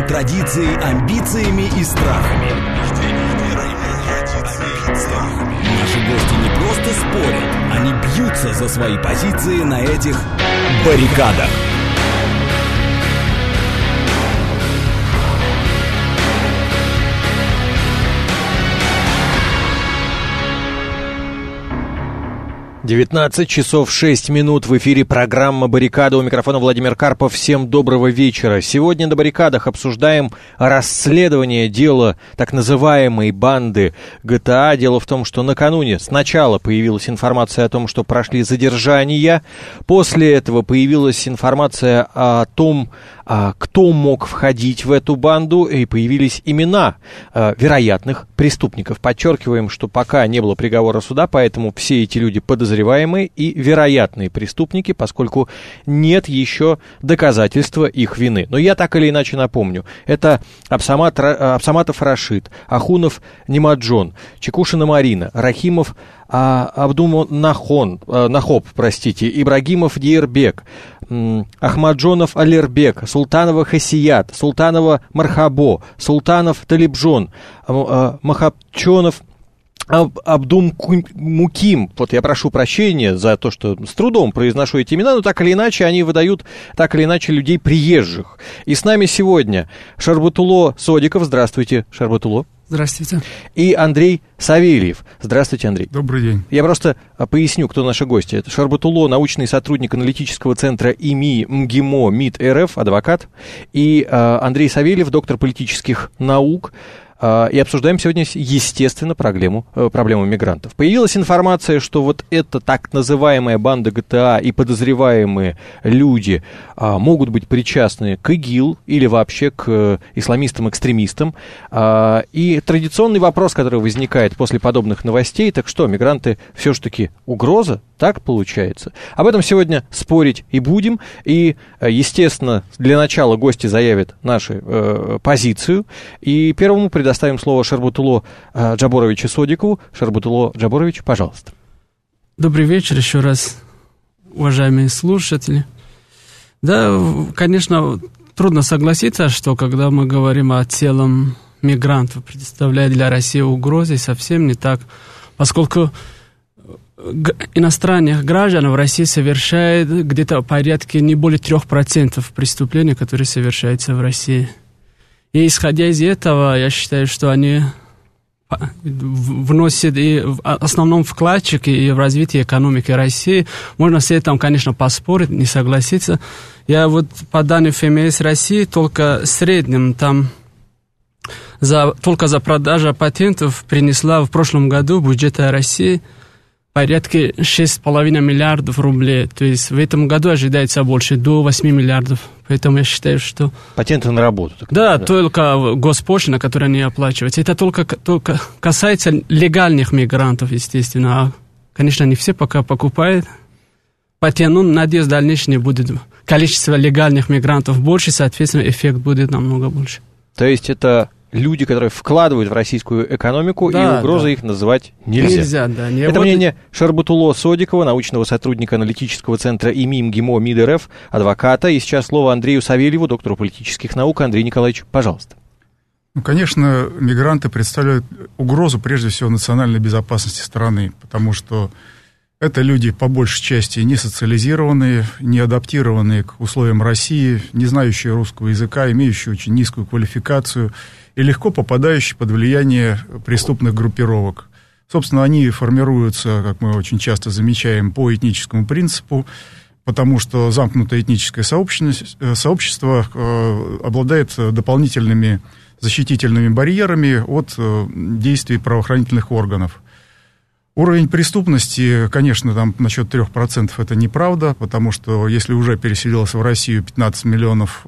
традицией, амбициями и страхами. Наши гости не просто спорят, они бьются за свои позиции на этих баррикадах. Девятнадцать часов 6 минут в эфире программа «Баррикада». У микрофона Владимир Карпов. Всем доброго вечера. Сегодня на «Баррикадах» обсуждаем расследование дела так называемой банды GTA. Дело в том, что накануне сначала появилась информация о том, что прошли задержания. После этого появилась информация о том, кто мог входить в эту банду, и появились имена вероятных преступников. Подчеркиваем, что пока не было приговора суда, поэтому все эти люди подозреваемые и вероятные преступники, поскольку нет еще доказательства их вины. Но я так или иначе напомню. Это Абсаматов Рашид, Ахунов Немаджон, Чекушина Марина, Рахимов Нахоп, Ибрагимов Диербек, Ахмаджонов Алербек, Султанова Хасият, Султанова Мархабо, Султанов Талибжон, Махапчонов Абдумуким. Вот я прошу прощения за то, что с трудом произношу эти имена, но так или иначе они выдают людей приезжих. И с нами сегодня Шарбутуло Содиков. Здравствуйте, Шарбутуло. Здравствуйте. И Андрей Савельев. Здравствуйте, Андрей. Добрый день. Я просто поясню, кто наши гости. Это Шарбутуло, научный сотрудник аналитического центра ИМИ МГИМО МИД РФ, адвокат, и Андрей Савельев, доктор политических наук. И обсуждаем сегодня, естественно, проблему мигрантов. Появилась информация, что вот эта так называемая банда GTA и подозреваемые люди могут быть причастны к ИГИЛ или вообще к исламистам-экстремистам. И традиционный вопрос, который возникает после подобных новостей, так что, мигранты все-таки угроза? Так получается? Об этом сегодня спорить и будем. И, естественно, для начала гости заявят нашу позицию. И первому предоставим слово Шарбутуло Джаборовичу Содикову. Шарбутуло Джаборович, пожалуйста. Добрый вечер еще раз, уважаемые слушатели. Да, конечно, трудно согласиться, что когда мы говорим о целом мигрантов, представляет для России угрозы, совсем не так, поскольку иностранных граждан в России совершает где-то порядка не более 3% преступлений, которые совершаются в России. И исходя из этого, я считаю, что они вносят и в основном вкладчик и в развитие экономики России. Можно с этим, конечно, поспорить, не согласиться. Я вот по данным ФМС России только в среднем там только за продажу патентов принесла в прошлом году бюджета России порядка 6,5 миллиардов рублей. То есть в этом году ожидается больше, до 8 миллиардов. Поэтому я считаю, что... Патенты на работу. Да, только госпошлина, которая не оплачивается. Это только касается легальных мигрантов, естественно. А, конечно, не все пока покупают патент. Ну, надеюсь, в дальнейшем будет количество легальных мигрантов больше, соответственно, эффект будет намного больше. То есть это люди, которые вкладывают в российскую экономику, да, и угрозы их называть нельзя. Да. Это мнение Шарбутуло Содикова, научного сотрудника аналитического центра ИМИ МГИМО МИД РФ, адвоката. И сейчас слово Андрею Савельеву, доктору политических наук. Андрей Николаевич, пожалуйста. Ну, конечно, мигранты представляют угрозу, прежде всего, национальной безопасности страны, потому что это люди, по большей части, не социализированные, не адаптированные к условиям России, не знающие русского языка, имеющие очень низкую квалификацию и легко попадающие под влияние преступных группировок. Собственно, они формируются, как мы очень часто замечаем, по этническому принципу, потому что замкнутое этническое сообщество обладает дополнительными защитительными барьерами от действий правоохранительных органов. Уровень преступности, конечно, там насчет 3% это неправда, потому что если уже переселилось в Россию 15 миллионов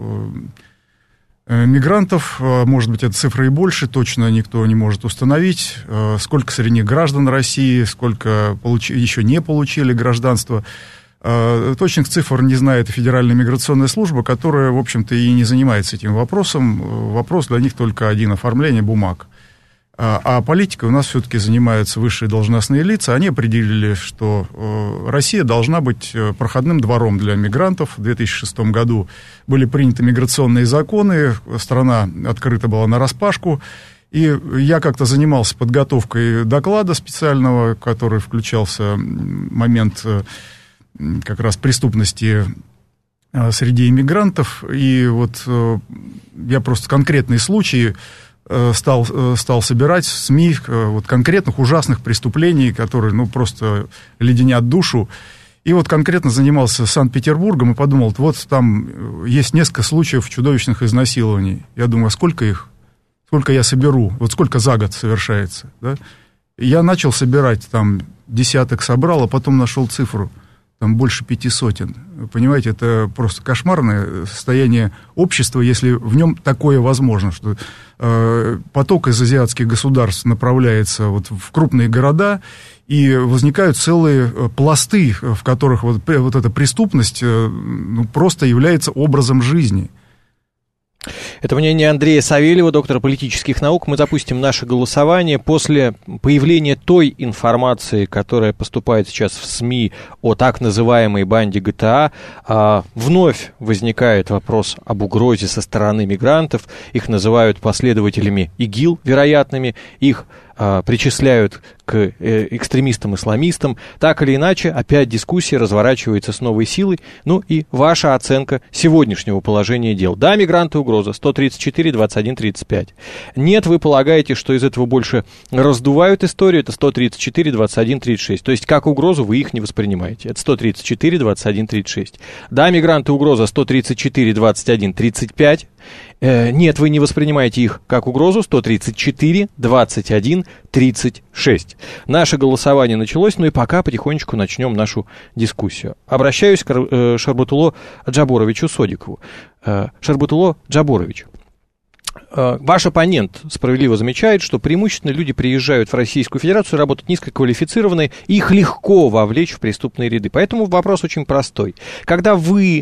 мигрантов, может быть, эта цифра и больше, точно никто не может установить, сколько среди них граждан России, сколько еще не получили гражданство. Точных цифр не знает и Федеральная миграционная служба, которая, в общем-то, и не занимается этим вопросом. Вопрос для них только один — оформление бумаг. А политикой у нас все-таки занимаются высшие должностные лица. Они определили, что Россия должна быть проходным двором для мигрантов. В 2006 году были приняты миграционные законы, страна открыта была нараспашку. И я как-то занимался подготовкой доклада специального, который включался момент как раз преступности среди иммигрантов. И вот я просто конкретные случаи стал собирать в СМИ вот конкретных ужасных преступлений, которые, просто леденят душу. И вот конкретно занимался Санкт-Петербургом и подумал, вот там есть несколько случаев чудовищных изнасилований. Я думаю, а сколько их? Сколько я соберу? Вот сколько за год совершается? Да? Я начал собирать, там, десяток собрал, а потом нашел цифру. Там больше 500. Понимаете, это просто кошмарное состояние общества, если в нем такое возможно, что поток из азиатских государств направляется вот в крупные города, и возникают целые пласты, в которых вот эта преступность просто является образом жизни. Это мнение Андрея Савельева, доктора политических наук. Мы запустим наше голосование после появления той информации, которая поступает сейчас в СМИ о так называемой банде ГТА. Вновь возникает вопрос об угрозе со стороны мигрантов. Их называют последователями ИГИЛ вероятными, их причисляют к экстремистам-исламистам. Так или иначе, опять дискуссия разворачивается с новой силой. Ну и ваша оценка сегодняшнего положения дел. Да, мигранты угроза, 134, 21, 35. Нет, вы полагаете, что из этого больше раздувают историю, это 134, 21, 36. То есть, как угрозу вы их не воспринимаете. Это 134, 21, 36. Да, мигранты угроза, 134, 21, 35. Нет, вы не воспринимаете их как угрозу, 134, 21, 36. Наше голосование началось, и пока потихонечку начнем нашу дискуссию. Обращаюсь к Шарбутулло Джаборовичу Содикову. Шарбутулло Джаборович, ваш оппонент справедливо замечает, что преимущественно люди приезжают в Российскую Федерацию, работают низкоквалифицированные, и их легко вовлечь в преступные ряды. Поэтому вопрос очень простой. Когда вы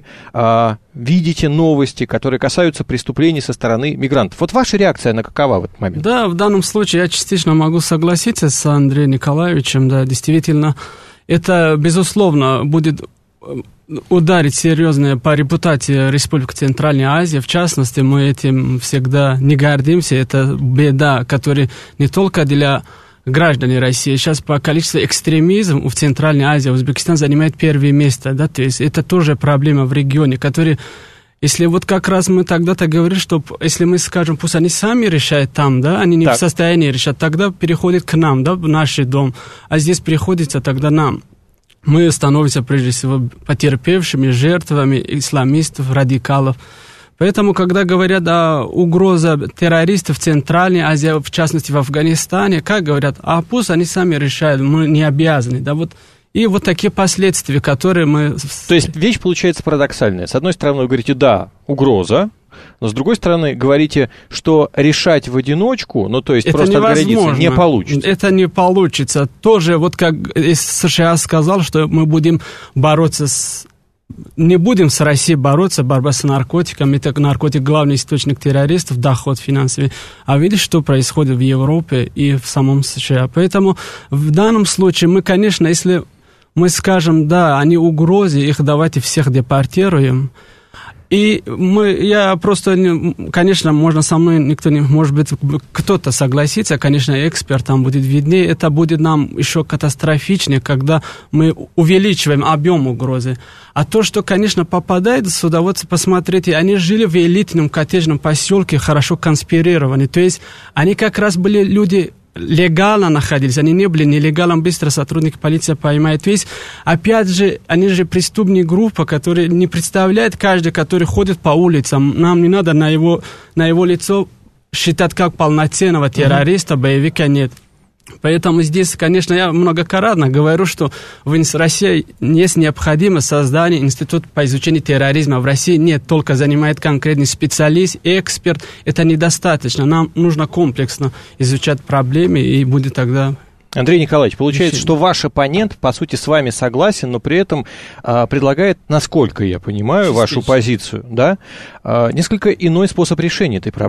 видите новости, которые касаются преступлений со стороны мигрантов, вот ваша реакция, она какова в этот момент? Да, в данном случае я частично могу согласиться с Андреем Николаевичем. Да, действительно, это, безусловно, будет ударить серьезно по репутации Республики Центральной Азии. В частности, мы этим всегда не гордимся. Это беда, которая не только для граждан России. Сейчас по количеству экстремизма в Центральной Азии Узбекистан занимает первое место. Да? То есть это тоже проблема в регионе, которая... Если вот как раз мы тогда-то говорили, что если мы скажем, пусть они сами решают там, да, они не в состоянии решать, тогда переходит к нам, да, в наш дом, а здесь приходится тогда нам. Мы становимся, прежде всего, потерпевшими, жертвами исламистов, радикалов. Поэтому, когда говорят о угрозе террористов в Центральной Азии, в частности, в Афганистане, как говорят, а пусть они сами решают, мы не обязаны, да, вот. И вот такие последствия, которые мы... То есть вещь получается парадоксальная. С одной стороны, вы говорите, да, угроза, но с другой стороны, говорите, что решать в одиночку, то есть это просто отгородиться, не получится. Это не получится. Тоже, вот как США сказал, что мы будем бороться не будем с Россией бороться, борьба с наркотиками, это наркотик главный источник террористов, доход финансовый. А видишь, что происходит в Европе и в самом США. Поэтому в данном случае мы, конечно, если мы скажем, да, они угрозы, их давайте всех депортируем. И я просто, конечно, можно со мной, никто не, может быть, кто-то согласится, конечно, эксперт там будет виднее, это будет нам еще катастрофичнее, когда мы увеличиваем объем угрозы. А то, что, конечно, попадает сюда, вот посмотрите, они жили в элитном коттеджном поселке, хорошо конспирированы, то есть они как раз были люди... легально находились, они не были нелегалом, быстро сотрудники полиции поймают. То есть, опять же, они же преступная группа, которая не представляет каждый, который ходит по улицам. Нам не надо на его лицо считать как полноценного террориста, боевика нет. Поэтому здесь, конечно, я многократно говорю, что в России есть необходимость создания института по изучению терроризма. В России нет, только занимает конкретный специалист, эксперт. Это недостаточно. Нам нужно комплексно изучать проблемы, и будет тогда... Андрей Николаевич, получается, что ваш оппонент, по сути, с вами согласен, но при этом предлагает, насколько я понимаю, вашу позицию, да, несколько иной способ решения этой проблемы.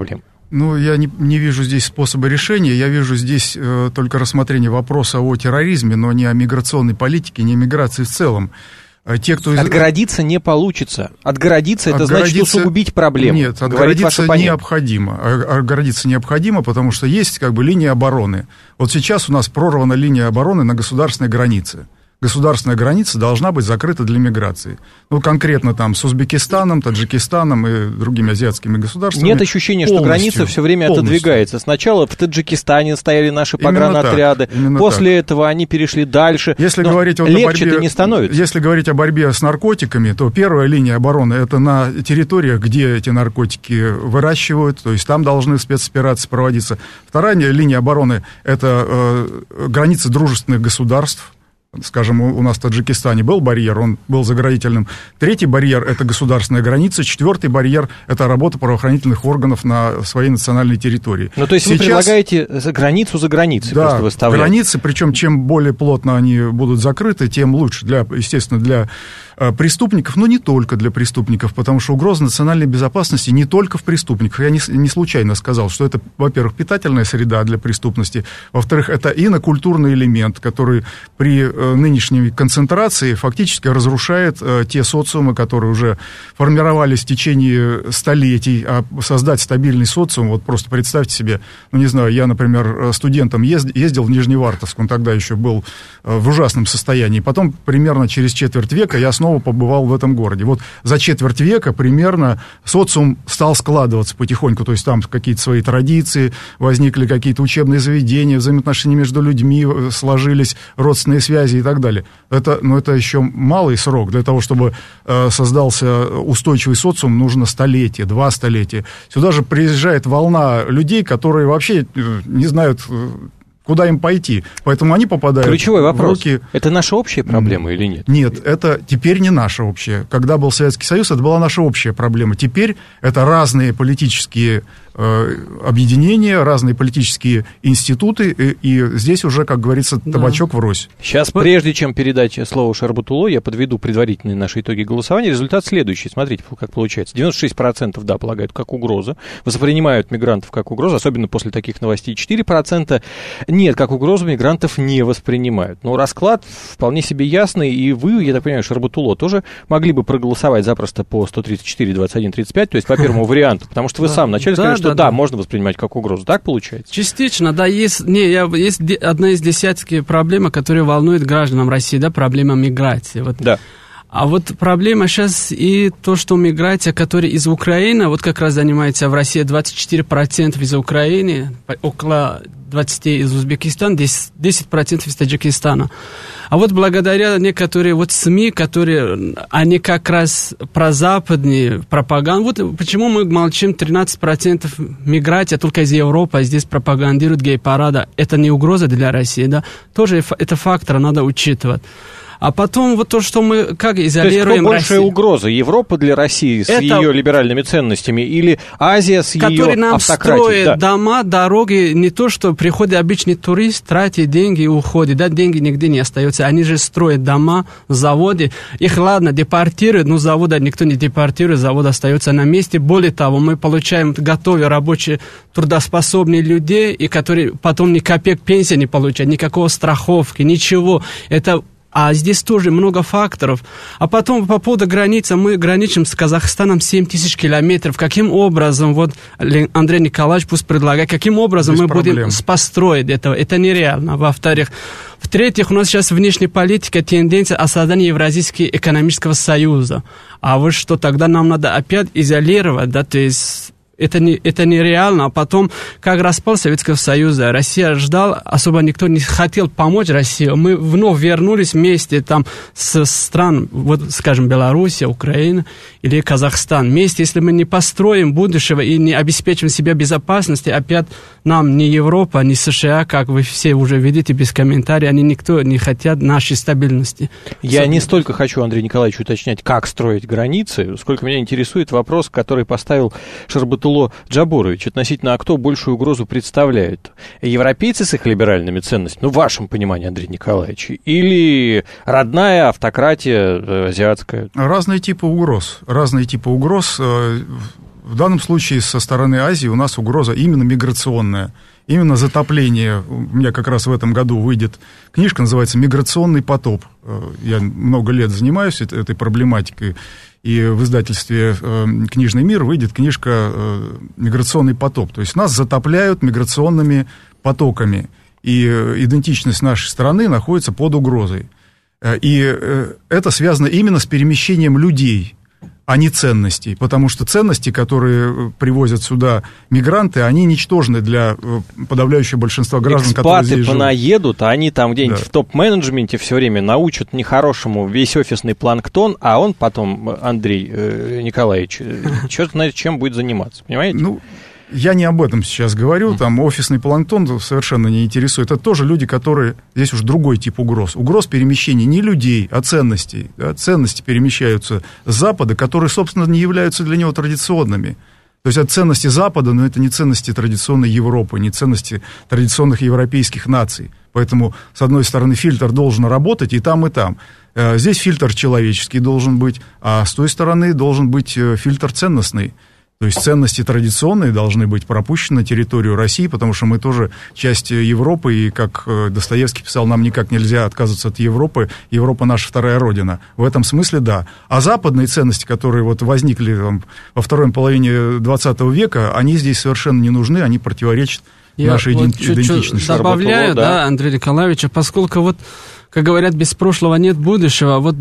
Ну, я не вижу здесь способа решения, я вижу здесь только рассмотрение вопроса о терроризме, но не о миграционной политике, не о миграции в целом. Отгородиться не получится. Отгородиться — это значит усугубить проблему. Нет, отгородиться необходимо. Отгородиться необходимо, потому что есть как бы линия обороны. Вот сейчас у нас прорвана линия обороны на государственной границе. Государственная граница должна быть закрыта для миграции. Ну, конкретно там с Узбекистаном, Таджикистаном и другими азиатскими государствами. Нет ощущения, что граница все время отодвигается. Сначала в Таджикистане стояли наши погранотряды, после этого они перешли дальше. Если но говорить легче-то не становится. Если говорить о борьбе с наркотиками, то первая линия обороны — это на территориях, где эти наркотики выращивают, то есть там должны спецоперации проводиться. Вторая линия обороны — это границы дружественных государств. Скажем, у нас в Таджикистане был барьер, он был заградительным. Третий барьер — это государственная граница. Четвертый барьер — это работа правоохранительных органов на своей национальной территории. Ну, то есть вы предлагаете границу за границей просто выставлять? Да, границы, причем чем более плотно они будут закрыты, тем лучше, естественно, для преступников, но не только для преступников, потому что угроза национальной безопасности не только в преступниках. Я не случайно сказал, что это, во-первых, питательная среда для преступности, во-вторых, это инокультурный элемент, который при нынешней концентрации фактически разрушает те социумы, которые уже формировались в течение столетий. А создать стабильный социум, вот просто представьте себе, ну не знаю, я, например, студентом ездил в Нижневартовск, он тогда еще был в ужасном состоянии, потом примерно через четверть века я снова побывал в этом городе. Вот за четверть века примерно социум стал складываться потихоньку, то есть там какие-то свои традиции, возникли какие-то учебные заведения, взаимоотношения между людьми сложились, родственные связи и так далее. Это еще малый срок. Для того, чтобы создался устойчивый социум, нужно столетие, 2 столетия. Сюда же приезжает волна людей, которые вообще не знают, куда им пойти. Поэтому они попадают Ключевой вопрос. в руки... Это наша общая проблема или нет? Нет, это теперь не наша общая. Когда был Советский Союз, это была наша общая проблема. Теперь это разные политические объединения, разные политические институты, и здесь уже, как говорится, табачок врозь. Сейчас, прежде чем передать слово Шарбутулло, я подведу предварительные наши итоги голосования. Результат следующий. Смотрите, как получается. 96% да, полагают как угрозу, воспринимают мигрантов как угрозу, особенно после таких новостей. 4% нет, как угрозу мигрантов не воспринимают. Но расклад вполне себе ясный, и вы, я так понимаю, Шарбутулло, тоже могли бы проголосовать запросто по 134, 21, 35, то есть по первому варианту, потому что вы сам вначале сказали, что да, можно воспринимать как угрозу. Так получается? Частично, да. Есть одна из десятки проблем, которые волнуют гражданам России, да, проблема миграции. Вот. Да. А вот проблема сейчас и то, что миграция, которая из Украины, вот как раз занимается в России 24% из Украины, около 20% из Узбекистана, 10% из Таджикистана. А вот благодаря некоторые вот СМИ, которые, они как раз прозападные, пропаганду. Вот почему мы молчим, 13% миграция только из Европы, а здесь пропагандируют гей-парада. Это не угроза для России, да? Тоже это фактор надо учитывать. А потом вот то, что мы как изолируем Россию. То есть кто большая угроза? Европа для России с ее либеральными ценностями или Азия с ее автократией? Которые нам строят дома, дороги, не то, что приходит обычный турист, тратит деньги и уходит. Да, деньги нигде не остаются. Они же строят дома, заводы. Их, ладно, депортируют, но завода никто не депортирует, завод остается на месте. Более того, мы получаем готовые рабочие трудоспособные людей, и которые потом ни копеек пенсии не получают, никакого страховки, ничего. А здесь тоже много факторов. А потом по поводу границы. Мы граничим с Казахстаном 7 тысяч километров. Каким образом, вот Андрей Николаевич пусть предлагает, каким образом без мы будем построить этого? Это нереально. Во-вторых, в-третьих, у нас сейчас внешняя политика, тенденция о создании Евразийского экономического союза. А вот что, тогда нам надо опять изолировать, да, то есть... Это нереально. А потом, как распал Советского Союза, Россия ждала, особо никто не хотел помочь России. Мы вновь вернулись вместе там с стран, вот, скажем, Белоруссия, Украина или Казахстан. Вместе, если мы не построим будущего и не обеспечим себе безопасности, опять нам ни Европа, ни США, как вы все уже видите, без комментариев, никто не хотят нашей стабильности. Я не столько хочу, Андрей Николаевич, уточнять, как строить границы, сколько меня интересует вопрос, который поставил Шарбутулло Джабурович относительно, а кто большую угрозу представляет? Европейцы с их либеральными ценностями, в вашем понимании, Андрей Николаевич, или родная автократия азиатская? Разные типы угроз. В данном случае со стороны Азии у нас угроза именно миграционная, именно затопление. У меня как раз в этом году выйдет книжка, называется «Миграционный потоп». Я много лет занимаюсь этой проблематикой, и в издательстве «Книжный мир» выйдет книжка «Миграционный потоп». То есть нас затопляют миграционными потоками, и идентичность нашей страны находится под угрозой. И это связано именно с перемещением людей, а не ценностей, потому что ценности, которые привозят сюда мигранты, они ничтожны для подавляющего большинства граждан, которые здесь живут. Экспаты понаедут, а они там где-нибудь в топ-менеджменте все время научат нехорошему весь офисный планктон, а он потом, Андрей Николаевич, черт знает, чем будет заниматься, понимаете? Ну, я не об этом сейчас говорю, там офисный планктон совершенно не интересует. Это тоже люди, которые... Здесь уж другой тип угроз. Угроз перемещения не людей, а ценностей. Да? Ценности перемещаются с Запада, которые, собственно, не являются для него традиционными. То есть это ценности Запада, но это не ценности традиционной Европы, не ценности традиционных европейских наций. Поэтому, с одной стороны, фильтр должен работать и там, и там. Здесь фильтр человеческий должен быть, а с той стороны должен быть фильтр ценностный. То есть ценности традиционные должны быть пропущены на территорию России, потому что мы тоже часть Европы, и, как Достоевский писал, нам никак нельзя отказываться от Европы. Европа наша вторая родина. В этом смысле да. А западные ценности, которые вот возникли там, во второй половине 20 века, они здесь совершенно не нужны, они противоречат нашей идентичности. Добавляю, да, Андрей Николаевич, поскольку вот, как говорят, без прошлого нет будущего. Вот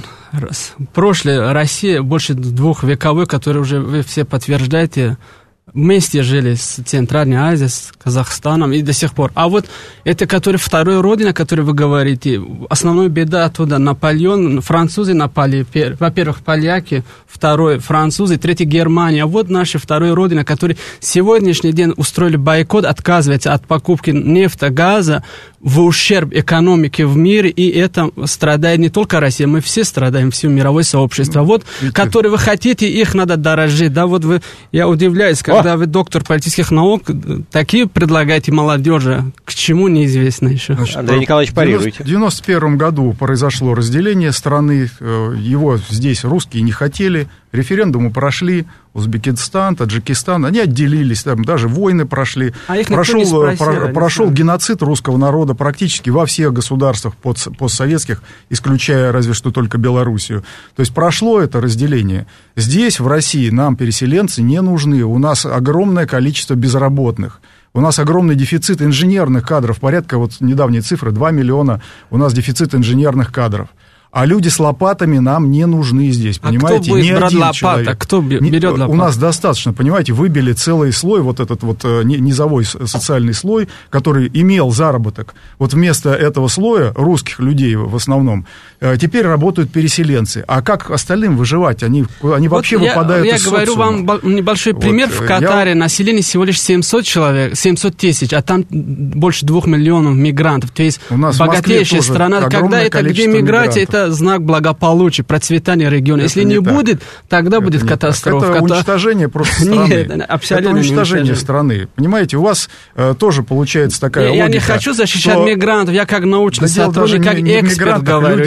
прошлое Россия больше двухвековой, который уже вы все подтверждаете, вместе жили с Центральной Азией, с Казахстаном и до сих пор. А вот это, который вторая родина, о которой вы говорите, основная беда оттуда Наполеон, французы напали, во-первых, поляки, второй французы, третий Германия. А вот наша вторая родина, которые сегодняшний день устроили бойкот, отказывается от покупки нефти, газа в ущерб экономике в мире, и это страдает не только Россия, мы все страдаем, все мировое сообщество. Вот, которые вы хотите, их надо дорожить. Да, вот вы, я удивляюсь, когда вы доктор политических наук, такие предлагаете молодежи, к чему неизвестно еще. Значит, Андрей Николаевич, парируйте. В 1991 году произошло разделение страны, его здесь русские не хотели, референдумы прошли, Узбекистан, Таджикистан, они отделились, там даже войны прошли. А их прошел геноцид русского народа практически во всех государствах постсоветских, исключая разве что только Белоруссию. То есть прошло это разделение. Здесь, в России, нам переселенцы не нужны. У нас огромное количество безработных. У нас огромный дефицит инженерных кадров, порядка, вот недавние цифры, 2 миллиона у нас дефицит инженерных кадров. А люди с лопатами нам не нужны здесь, понимаете? Кто будет брать лопаты? Кто берет лопату? У нас достаточно, понимаете, выбили целый слой, вот этот вот низовой социальный слой, который имел заработок. Вот вместо этого слоя русских людей в основном теперь работают переселенцы. А как остальным выживать? Они вообще выпадают из социума. Я говорю вам небольшой пример. В Катаре население всего лишь 700 человек, 700 тысяч, а там больше 2 миллионов мигрантов. То есть богатейшая страна. Когда это где миграция, это знак благополучия, процветания региона. Это если не будет, тогда это будет катастрофа. Это уничтожение просто страны. Нет, абсолютно это уничтожение страны. Понимаете, у вас тоже получается такая логика. Я не хочу защищать мигрантов, я как научный сотрудник, как эксперт говорю.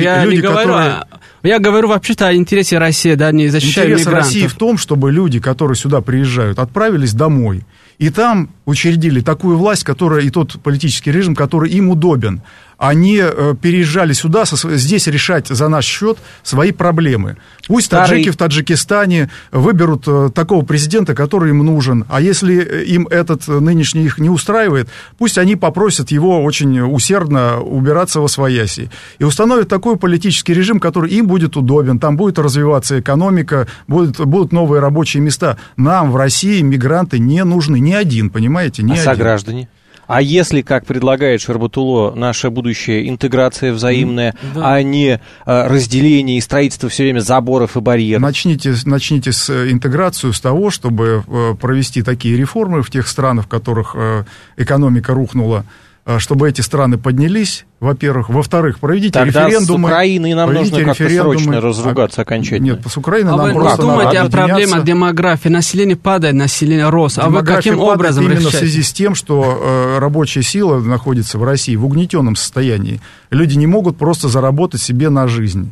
Я говорю вообще-то о интересе России, да, не защищаю мигрантов. Интерес России в том, чтобы люди, которые сюда приезжают, отправились домой. И там учредили такую власть, которая, и тот политический режим, который им удобен. Они переезжали сюда, здесь решать за наш счет свои проблемы. Пусть таджики в Таджикистане выберут такого президента, который им нужен. А если им этот нынешний их не устраивает, пусть они попросят его очень усердно убираться восвояси. И установят такой политический режим, который им будет удобен. Там будет развиваться экономика, будут новые рабочие места. Нам в России мигранты не нужны. Ни один, понимаете? Ни один. Сограждане? А если, как предлагает Шербатуло, наша будущая интеграция взаимная, а не разделение и строительство все время заборов и барьеров? Начните с интеграцию, с того, чтобы провести такие реформы в тех странах, в которых экономика рухнула, чтобы эти страны поднялись, во-первых. Во-вторых, проведите тогда референдумы. Тогда с Украиной нам нужно как-то срочно разругаться окончательно. Нет, с Украиной нам просто надо вы думаете о проблеме демографии? Население падает, население рос. А вы каким образом решаете? Именно в связи с тем, что рабочая сила находится в России в угнетенном состоянии. Люди не могут просто заработать себе на жизнь.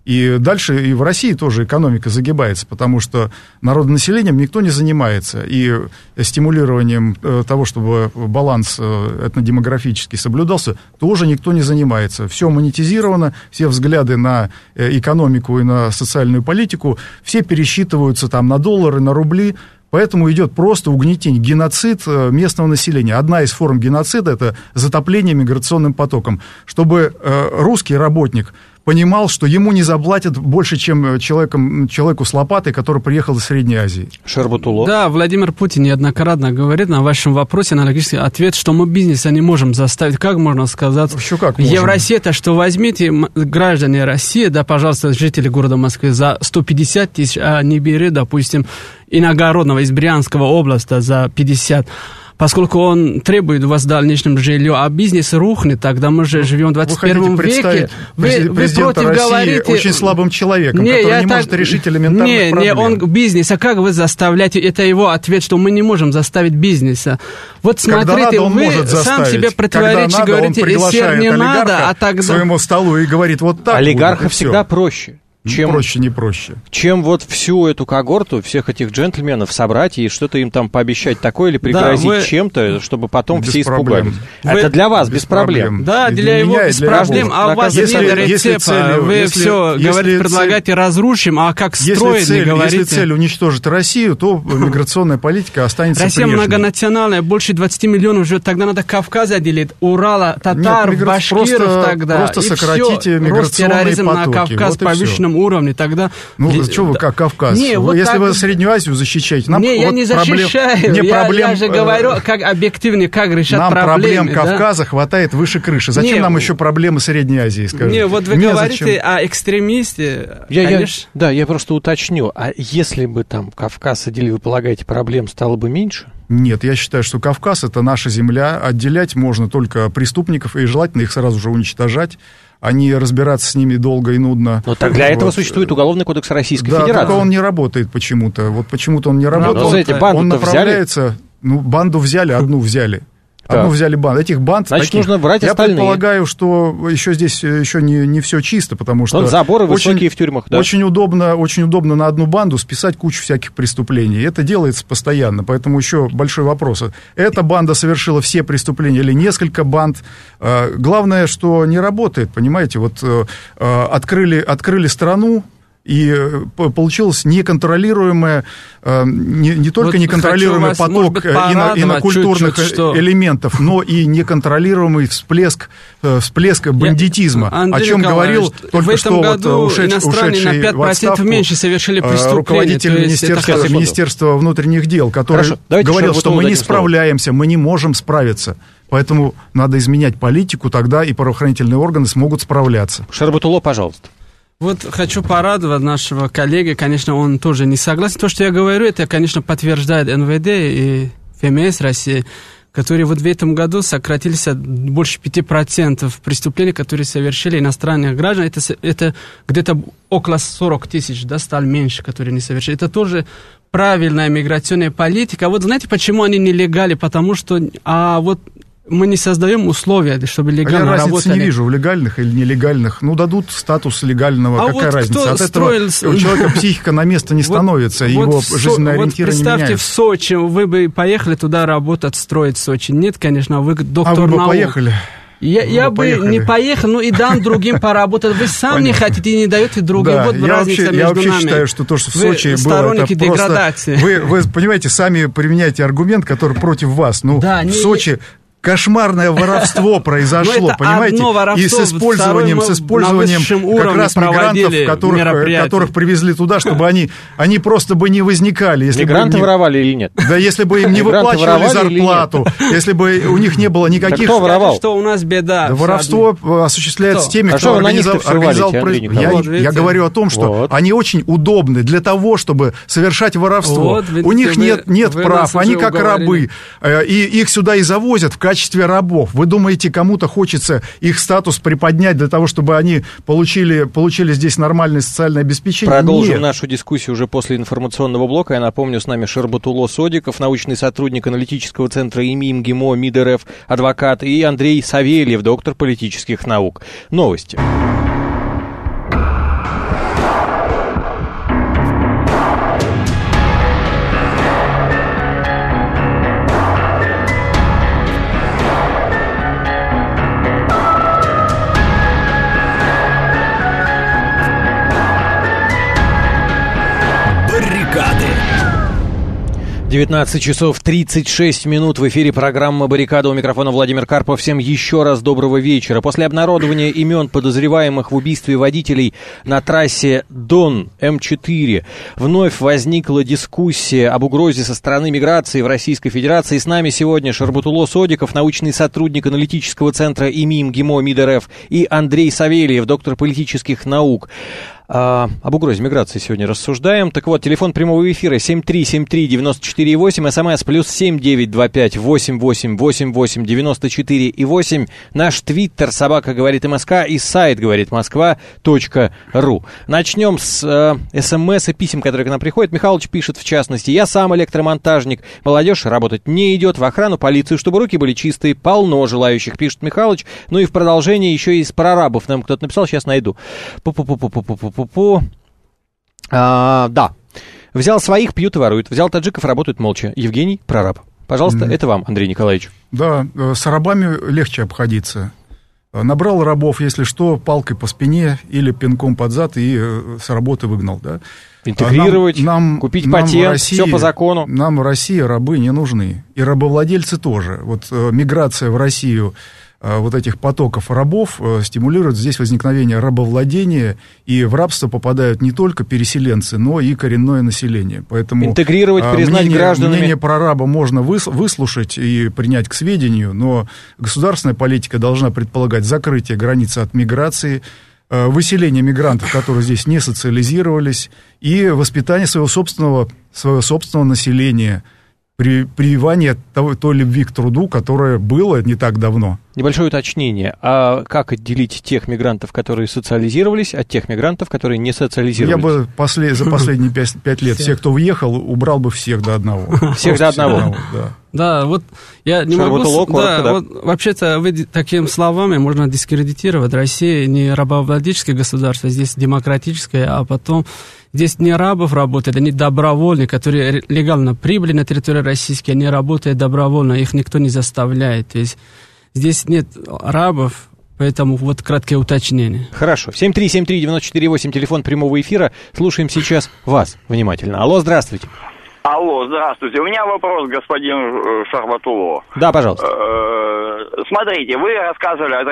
И дальше и в России тоже экономика загибается, потому что народонаселением никто не занимается. И стимулированием того, чтобы баланс этнодемографический соблюдался, тоже никто не занимается. Все монетизировано, все взгляды на экономику и на социальную политику, все пересчитываются там на доллары, на рубли. Поэтому идет просто угнетение, геноцид местного населения. Одна из форм геноцида – это затопление миграционным потоком. Чтобы русский работник понимал, что ему не заплатят больше, чем человеку с лопатой, который приехал из Средней Азии. Шербатулов. Да, Владимир Путин неоднократно говорит на вашем вопросе аналогичный ответ, что мы бизнеса не можем заставить. Как можно сказать? Еще как можно. Евросета, что возьмите граждане России, да, пожалуйста, жители города Москвы за 150 тысяч, а не бери, допустим, Иногородного из Брянского области за 50. Поскольку он требует у вас в дальнейшем жилье, а бизнес рухнет, тогда мы же живем в 21 веке. Вы против России говорите... очень слабым человеком, который не может решить элементарных проблем. он бизнес, а как вы заставляете? Это его ответ, что мы не можем заставить бизнеса. Вот смотрите, вы сам себе противоречите, говорите, если не надо, а тогда... к своему столу и говорит вот так. Олигарха всегда проще. Не проще. Чем вот всю эту когорту, всех этих джентльменов собрать и что-то им там пообещать такое или пригрозить чем-то, чтобы потом все испугались. Это для вас без проблем. Да, для его без проблем, а у вас нет рецепта. Вы все предлагаете разрушим, а как строить, не говорите. Если цель уничтожить Россию, то миграционная политика останется прежней. Россия многонациональная, больше 20 миллионов живет, тогда надо Кавказ отделить, Урала, татар, башкиров тогда. Просто сократите миграционные потоки. На Кавказ повышенном уровне, тогда... Ну, что вы, как Кавказ? Если вы Среднюю Азию защищаете, нам я не защищаю. Я же говорю, как объективнее, как решать проблемы. Нам проблем Кавказа хватает выше крыши. Зачем нам еще проблемы Средней Азии, скажите? Вот вы говорите о экстремисте. Я просто уточню. А если бы там Кавказ отделили, вы полагаете, проблем стало бы меньше? Нет, я считаю, что Кавказ – это наша земля. Отделять можно только преступников, и желательно их сразу же уничтожать, а не разбираться с ними долго и нудно. Но так для этого существует Уголовный кодекс Российской Федерации. Да, только он не работает почему-то. Вот почему-то он не работает. Он направляется... Ну, банду взяли, одну взяли. Одну взяли банду. Этих банд значит, таких, нужно брать я остальные. предполагаю, что еще здесь еще не все чисто, потому что... Вот заборы высокие в тюрьмах, да. Очень удобно на одну банду списать кучу всяких преступлений. Это делается постоянно, поэтому еще большой вопрос. Эта банда совершила все преступления или несколько банд. Главное, что не работает, понимаете, вот открыли страну, и получилось неконтролируемое, не только вот неконтролируемый поток инокультурных элементов, но и неконтролируемый всплеск бандитизма, о чем говорил только что вот ушедший в отставку меньше совершили преступления, руководитель Министерства внутренних дел, который говорил, что мы не справляемся, мы не можем справиться. Поэтому надо изменять политику, тогда и правоохранительные органы смогут справляться. Шербатулов, пожалуйста. Вот хочу порадовать нашего коллеги, конечно, он тоже не согласен. То, что я говорю, это, конечно, подтверждает НВД и ФМС России, которые вот в этом году сократились больше 5% преступлений, которые совершили иностранные граждане. Это где-то около 40 тысяч, да, стало меньше, которые не совершили. Это тоже правильная миграционная политика. Вот знаете, почему они нелегали? Потому что мы не создаем условия, чтобы легально работали. Я разницы не вижу в легальных или нелегальных. Ну, дадут статус легального, какая разница? От этого у человека психика на место не становится, его жизненные ориентиры не меняются. Представьте, в Сочи, вы бы поехали туда работать, строить Сочи. Нет, конечно, вы доктор наук. А вы бы поехали? Я бы не поехал, и дам другим поработать. Вы сам не хотите и не даете другим. Да, вот разница между нами. Я вообще считаю, что то, что в Сочи было, сторонники это деградации. Просто... Вы понимаете, сами применяете аргумент, который против вас. Ну, да, в Сочи... Кошмарное воровство произошло, понимаете? И с использованием как раз мигрантов, которых привезли туда, чтобы они просто бы не возникали. Если мигранты воровали или нет? Да, если бы им не выплачивали зарплату, если бы у них не было никаких... Кто воровал? Что у нас беда. Да, воровство осуществляется теми, кто организовал... Я говорю о том, что они очень удобны для того, чтобы совершать воровство. У них нет прав, они как рабы. И их сюда и завозят в качестве рабов. Вы думаете, кому-то хочется их статус приподнять для того, чтобы они получили здесь нормальное социальное обеспечение? Продолжим нашу дискуссию уже после информационного блока. Я напомню, с нами Шербатулов Содиков, научный сотрудник аналитического центра ИМИ МГИМО, МИД РФ, адвокат, и Андрей Савельев, доктор политических наук. Новости. 19 часов 36 минут в эфире программа «Баррикада». У микрофона Владимир Карпов. Всем еще раз доброго вечера. После обнародования имен подозреваемых в убийстве водителей на трассе Дон М4 вновь возникла дискуссия об угрозе со стороны миграции в Российской Федерации. С нами сегодня Шарбутулло Содиков, научный сотрудник аналитического центра ИМИ МГИМО МИД РФ, и Андрей Савельев, доктор политических наук. Об угрозе миграции сегодня рассуждаем. Так вот, телефон прямого эфира 7373948, смс +7 925 8888 94,8. Наш твиттер собака говорит МСК и сайт говорит Москва.ру. Начнем с смс и писем, которые к нам приходят. Михалыч пишет, в частности: я сам электромонтажник, молодежь работать не идет, в охрану, полицию, чтобы руки были чистые, полно желающих, пишет Михалыч. Ну и в продолжение еще из прорабов нам кто-то написал, сейчас найду. Да. Взял своих, пьют и воруют. Взял таджиков, работают молча. Евгений, прораб. Пожалуйста, это вам, Андрей Николаевич. Да, с рабами легче обходиться. Набрал рабов, если что, палкой по спине или пинком под зад и с работы выгнал, да. Интегрировать, купить патент, все по закону. Нам в России рабы не нужны. И рабовладельцы тоже. Вот миграция в Россию вот этих потоков рабов стимулирует здесь возникновение рабовладения, и в рабство попадают не только переселенцы, но и коренное население. Поэтому интегрировать, признать гражданами. Мнение про раба можно выслушать и принять к сведению, но государственная политика должна предполагать закрытие границы от миграции, выселение мигрантов, которые здесь не социализировались, и воспитание своего собственного населения, прививание той любви к труду, которое было не так давно. Небольшое уточнение. А как отделить тех мигрантов, которые социализировались, от тех мигрантов, которые не социализировались? Я бы за последние 5 лет всех, кто уехал, убрал бы всех до одного. Всех до одного? Да. Да, вот я не могу... Вот, вообще-то такими словами можно дискредитировать. Россия не рабовладельческое государство, здесь демократическое, а потом здесь не рабов работают, они добровольные, которые легально прибыли на территорию российской, они работают добровольно, их никто не заставляет. То есть здесь нет рабов, поэтому вот краткое уточнение. Хорошо. 7373948, телефон прямого эфира. Слушаем сейчас вас внимательно. Алло, здравствуйте. Алло, здравствуйте. У меня вопрос к господину Шарбутулло. Да, пожалуйста. Смотрите, вы рассказывали о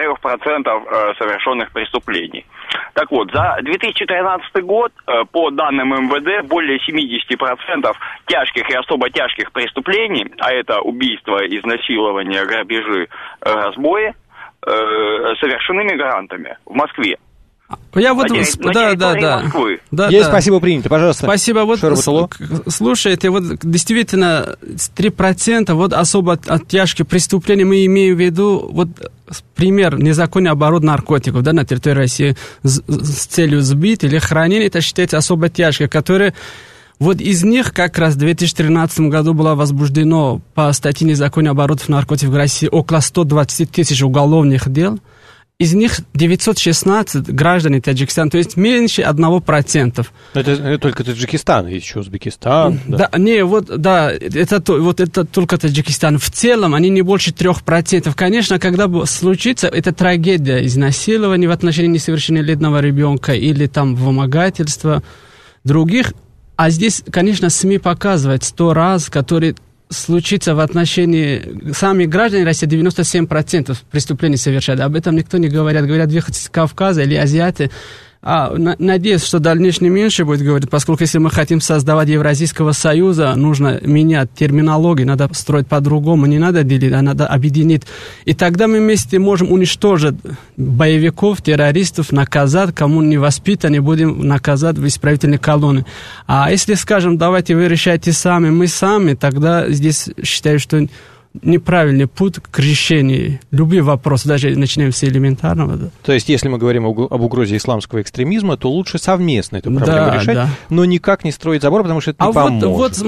3% совершенных преступлений. Так вот, за 2013 год, по данным МВД, более 70% тяжких и особо тяжких преступлений, а это убийства, изнасилования, грабежи, разбои, совершены мигрантами в Москве. Я вот, да. Спасибо, принято, пожалуйста. Спасибо, вот слушайте, вот действительно 3% вот особо тяжкие преступления, мы имеем в виду, вот пример незаконный оборот наркотиков, да, на территории России с целью сбыть или хранения, это считается особо тяжкие, которые... Вот из них как раз в 2013 году было возбуждено по статье незаконный оборот наркотиков в России около 120 тысяч уголовных дел. Из них 916 граждане Таджикистана, то есть меньше 1%. Это только Таджикистан, еще Узбекистан. Да, не, вот, да, это только Таджикистан. В целом они не больше 3%. Конечно, когда случится эта трагедия изнасилования в отношении несовершеннолетнего ребенка или там вымогательства других, а здесь, конечно, СМИ показывают 100 раз, которые... случится в отношении... Сами граждане России 97% преступлений совершают. Об этом никто не говорит. Говорят, выходцы с Кавказа или азиаты. Надеюсь, что дальнейшее меньше будет говорить, поскольку если мы хотим создавать Евразийского союза, нужно менять терминологию, надо строить по-другому, не надо делить, а надо объединить. И тогда мы вместе можем уничтожить боевиков, террористов, наказать, кому не воспитаны, будем наказать в исправительной колонии. А если скажем, давайте вы решайте сами, мы сами, тогда здесь считаю, что... неправильный путь к решению любых вопросов, даже начинаем с элементарного. Да. То есть, если мы говорим об угрозе исламского экстремизма, то лучше совместно эту проблему решать, но никак не строить забор, потому что это не поможет.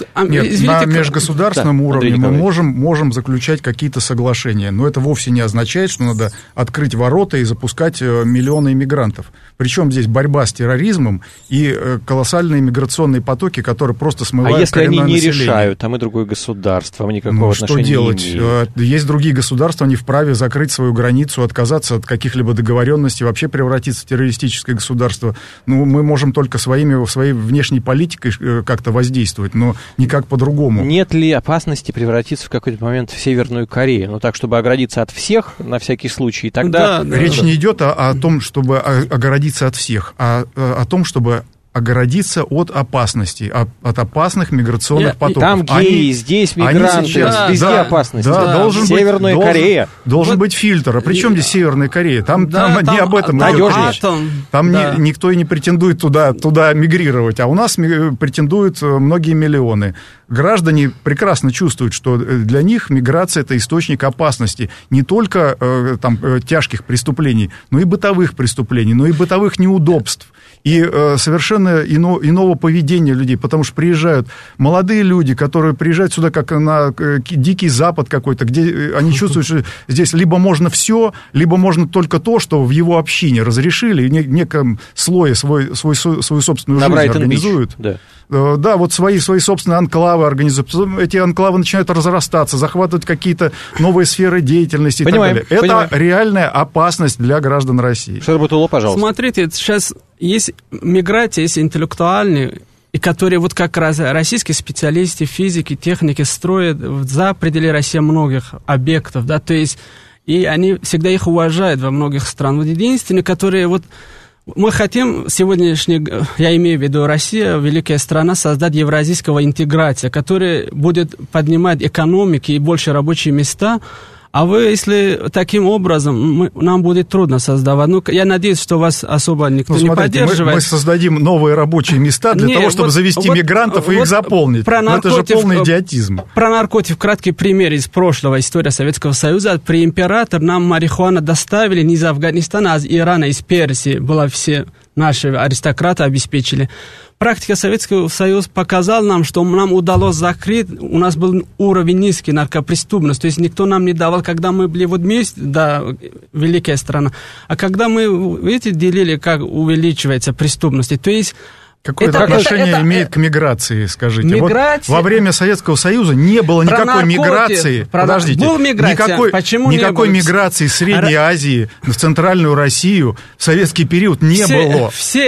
На межгосударственном уровне мы можем заключать какие-то соглашения, но это вовсе не означает, что надо открыть ворота и запускать миллионы иммигрантов. Причем здесь борьба с терроризмом и колоссальные миграционные потоки, которые просто смывают коренное население. А если они не решают, а мы другое государство, мы никакого отношения делать? имеют. Есть другие государства, они вправе закрыть свою границу, отказаться от каких-либо договоренностей, вообще превратиться в террористическое государство. Ну, мы можем только своей внешней политикой как-то воздействовать, но никак по-другому. Нет ли опасности превратиться в какой-то момент в Северную Корею? Ну, так, чтобы оградиться от всех, на всякий случай, тогда... Речь не идет о том, чтобы оградиться от всех, а о том, чтобы огородиться от опасностей, от опасных миграционных потоков. Там геи, здесь мигранты, везде опасности. Северная Корея. Должен быть фильтр. А при чем здесь Северная Корея? Там не об этом идет речь. Там никто и не претендует туда мигрировать, а у нас претендуют многие миллионы. Граждане прекрасно чувствуют, что для них миграция – это источник опасности не только тяжких преступлений, но и бытовых преступлений, но и бытовых неудобств. И совершенно иного поведения людей, потому что приезжают молодые люди, которые приезжают сюда как на дикий запад какой-то, где они чувствуют, что здесь либо можно все, либо можно только то, что в его общине разрешили, в неком слое свою собственную жизнь организуют. Да, вот свои собственные анклавы организуют. Эти анклавы начинают разрастаться, захватывать какие-то новые сферы деятельности и так далее. Это реальная опасность для граждан России. Шарбутулло, пожалуйста. Смотрите, сейчас есть миграция, есть интеллектуальные, и которые вот как раз российские специалисты, физики, техники строят за пределы России многих объектов, да, то есть, и они всегда их уважают во многих странах. Вот единственные, которые вот мы хотим сегодняшний, я имею в виду Россия, великая страна, создать евразийского интеграция, которая будет поднимать экономики и больше рабочие места. А вы, если таким образом, нам будет трудно создавать. Ну, я надеюсь, что вас особо никто не поддерживает. Мы создадим новые рабочие места для того, чтобы завести мигрантов и их заполнить. Но это же полный идиотизм. Про наркотик краткий пример из прошлого, история Советского Союза. При императоре нам марихуану доставили не из Афганистана, а из Ирана, из Персии. Было все наши аристократы обеспечили. Практика Советского Союза показала нам, что нам удалось закрыть, у нас был уровень низкий наркопреступности, то есть никто нам не давал, когда мы были вот вместе, да, великая страна, а когда мы, видите, делили, как увеличивается преступность, то есть... Какое отношение имеет к миграции, скажите? Миграция... Вот во время Советского Союза не было никакой миграции. Подождите. Был миграция. Никакой миграции из Средней Азии в Центральную Россию в советский период не было.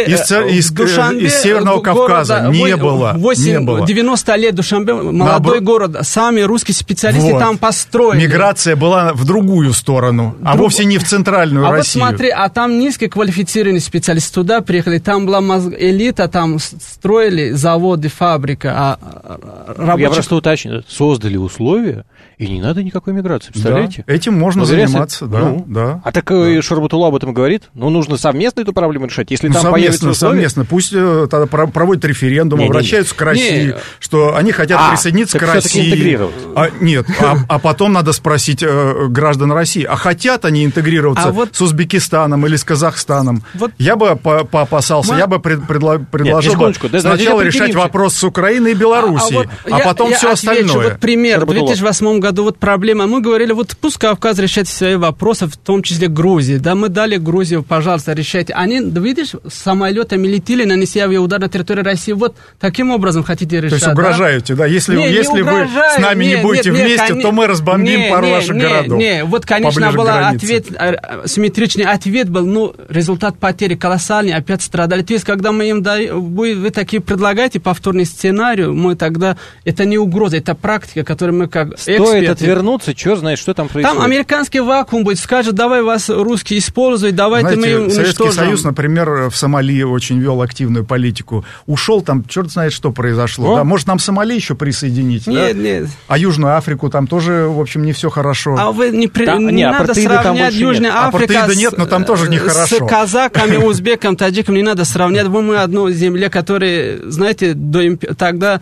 Из Северного Кавказа не было. 90 лет Душанбе, молодой город. Сами русские специалисты там построили. Миграция была в другую сторону, а вовсе не в Центральную Россию. Вот смотри, а там низкоквалифицированные специалисты туда приехали, там была элита, там строили заводы, фабрика, Я просто уточню, создали условия, и не надо никакой миграции, представляете? Да, этим можно заниматься, да. А так Шарбутулло об этом говорит, нужно совместно эту проблему решать, если там появятся условия. Совместно, пусть тогда проводят референдум, обращаются к России, что они хотят присоединиться к России. Нет, а потом надо спросить граждан России, а хотят они интегрироваться с Узбекистаном или с Казахстаном? Я бы поопасался, я бы предложил сначала решать вопрос с Украиной и Белоруссией, а потом все остальное. Вот пример. В 2008 году вот проблема. Мы говорили, вот пусть Кавказ решает свои вопросы, в том числе Грузии. Да, мы дали Грузию, пожалуйста, решайте. Они, видишь, самолетами летели, нанеся авиаудар на территорию России. Вот таким образом хотите решать. То есть угрожаете, да? Если вы с нами не будете вместе, то мы разбомбим пару ваших городов. Вот, конечно, был ответ, симметричный ответ был, результат потери колоссальный, опять страдали. То есть, когда мы им даем, вы такие предлагаете повторный сценарий, мы тогда... Это не угроза, это практика, которую мы как эксперты... Стоит отвернуться, черт знает, что там происходит. Там американский вакуум будет, скажет, давай вас русские используют, давайте мы уничтожим. Советский Союз, например, в Сомали очень вел активную политику. Ушел, там черт знает, что произошло. Да? Может, нам Сомали еще присоединить? Нет. А Южную Африку там тоже, в общем, не все хорошо. А вы не надо сравнять Южную Африку но там тоже нехорошо. С казаками, узбеками, таджиками не надо сравнять. Мы одну земле, которая, знаете, тогда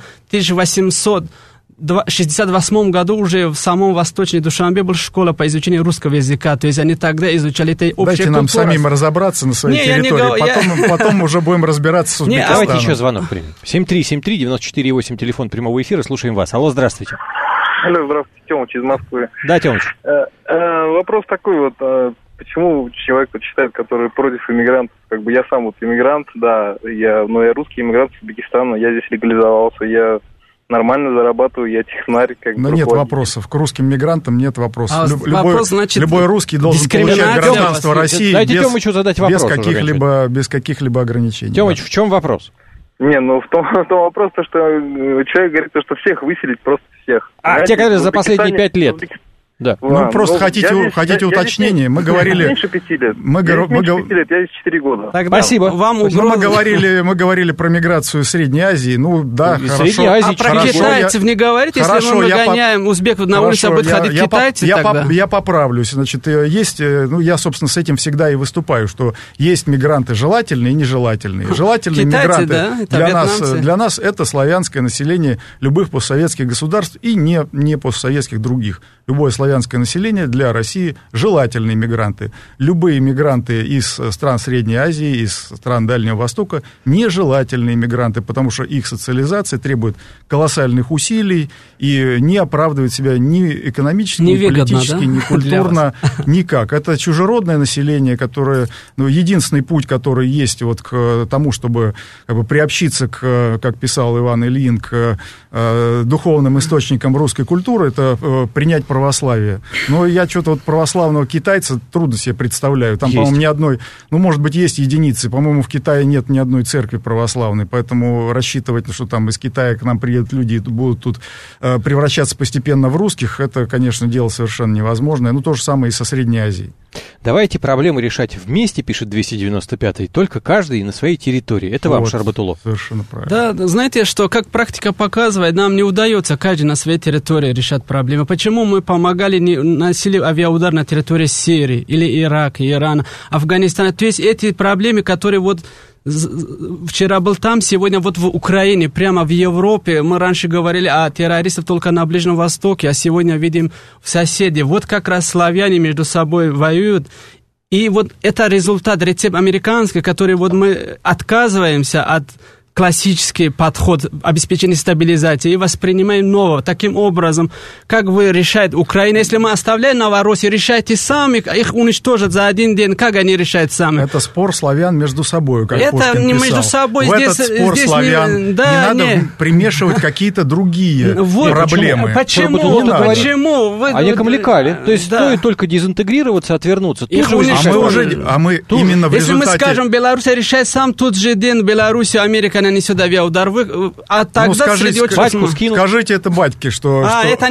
1868 году уже в самом восточном Душанбе была школа по изучению русского языка. То есть они тогда изучали это общее культура. Дайте нам самим разобраться на своей территории. Потом уже будем разбираться с Узбекистаном. Давайте еще звонок примем. 7373948, телефон прямого эфира. Слушаем вас. Алло, здравствуйте. Алло, здравствуйте, Тёмыч из Москвы. Да, Тёмыч. Вопрос такой вот. Почему человек считает, который против иммигрантов, я сам вот иммигрант, да, я русский иммигрант из Узбекистана, я здесь легализовался, я нормально зарабатываю, я технарь. Но нет вопросов, к русским мигрантам нет вопросов. Любой русский должен получать гражданство России Дайте Тёмычу задать вопрос. Без каких-либо ограничений. Тёмыч, в чем вопрос? Не, ну в том вопрос, что человек говорит, что всех выселить, просто всех. Те, которые за последние 5 лет. Да. Ну, просто хотите уточнения. Мы говорили... Меньше 5 лет. Меньше 5 лет, я здесь 4 года. Спасибо. Мы говорили про миграцию Средней Азии. Ну, да, хорошо. Средней Азии, а про китайцев не говорите, если мы выгоняем узбеков на улице, будут ходить китайцы тогда? Я поправлюсь. Значит, есть... Ну, я, собственно, с этим всегда и выступаю, что есть мигранты желательные и нежелательные. Желательные мигранты для нас это славянское население любых постсоветских государств и не постсоветских других. Любое славянское население для России желательные мигранты. Любые мигранты из стран Средней Азии, из стран Дальнего Востока нежелательные мигранты, потому что их социализация требует колоссальных усилий и не оправдывает себя ни экономически, ни политически, ни культурно, никак. Это чужеродное население, которое, единственный путь, который есть вот к тому, чтобы приобщиться к, как писал Иван Ильин, к духовным источникам русской культуры, это принять православие. Но я что-то вот православного китайца трудно себе представляю. Там, по-моему, ни одной... Ну, может быть, есть единицы. По-моему, в Китае нет ни одной церкви православной. Поэтому рассчитывать, что там из Китая к нам приедут люди и будут тут превращаться постепенно в русских, это, конечно, дело совершенно невозможное. Ну, то же самое и со Средней Азией. Давайте проблемы решать вместе, пишет 295-й, только каждый на своей территории. Это вам, Шарбатулов. Совершенно правильно. Да, знаете, что, как практика показывает, нам не удается каждый на своей территории решать проблемы. Почему мы помогали, носили авиаудар на территории Сирии, или Ирака, Ирана, Афганистана? То есть эти проблемы, которые вот... Вчера был там, сегодня вот в Украине, прямо в Европе. Мы раньше говорили о террористах только на Ближнем Востоке, а сегодня видим в соседей. Вот как раз славяне между собой воюют. И вот это результат, рецепт американский, который вот мы отказываемся от классический подход обеспечения стабилизации и воспринимаем нового. Таким образом, как вы решаете Украина, если мы оставляем Новороссию, решайте сами, их уничтожат за один день, как они решают сами? Это спор славян между собой, как Пушкин писал. Это не между собой. В этот спор славян не надо примешивать какие-то другие проблемы. Почему? Они камлекали. То есть стоит только дезинтегрироваться, отвернуться. Мы именно в результате... Если мы скажем, Беларусь решает сам тот же день, Беларусь, Америка нанесет авиаудар, а тогда скажите это батьке, что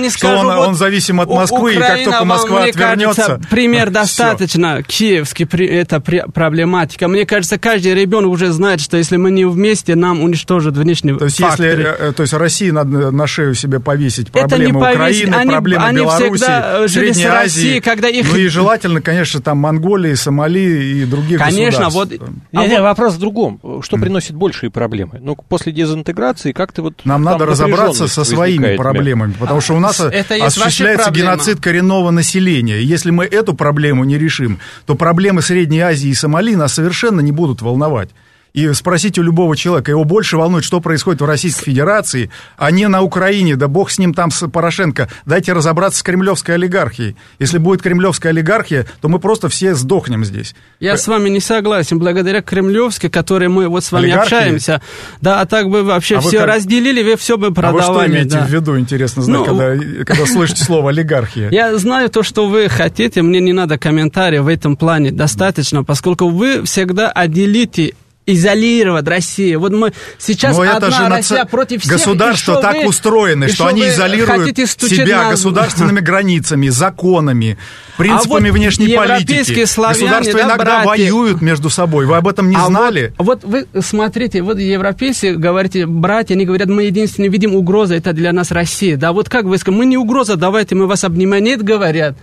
он зависим от Москвы, Украина, и как только Москва отвернется... Кажется, пример достаточно киевский, это проблематика. Мне кажется, каждый ребенок уже знает, что если мы не вместе, нам уничтожат внешние факторы. То есть России надо на шею себе повесить проблемы Украины, проблемы Беларуси, Средней Азии, ну и желательно, конечно, там Монголии, Сомали и других государств. Вопрос в другом. Что приносит большие проблемы? Ну, после дезинтеграции как-то вот... Нам надо разобраться со своими проблемами, потому что у нас осуществляется геноцид коренного населения. И если мы эту проблему не решим, то проблемы Средней Азии и Сомали нас совершенно не будут волновать. И спросите у любого человека, его больше волнует, что происходит в Российской Федерации, а не на Украине, да бог с ним там, с Порошенко. Дайте разобраться с кремлевской олигархией. Если будет кремлевская олигархия, то мы просто все сдохнем здесь. Я с вами не согласен. Благодаря кремлевской, которой мы вот с вами общаемся, да, а так бы вообще все разделили, вы все бы продавали. А вы что имеете в виду, интересно знать, когда слышите слово олигархия? Я знаю то, что вы хотите, мне не надо комментариев в этом плане достаточно, поскольку вы всегда отделите изолировать Россию. Вот мы сейчас одна Россия против всех. Государства так устроены, что они изолируют себя государственными границами, законами, принципами внешней политики. Государства иногда воюют между собой. Вы об этом не знали? Вот вы смотрите, вот европейцы, говорите, братья, они говорят, мы единственное видим угрозу, это для нас Россия. Да, вот как вы скажете, мы не угроза, давайте мы вас обнимаем. Нет, говорят.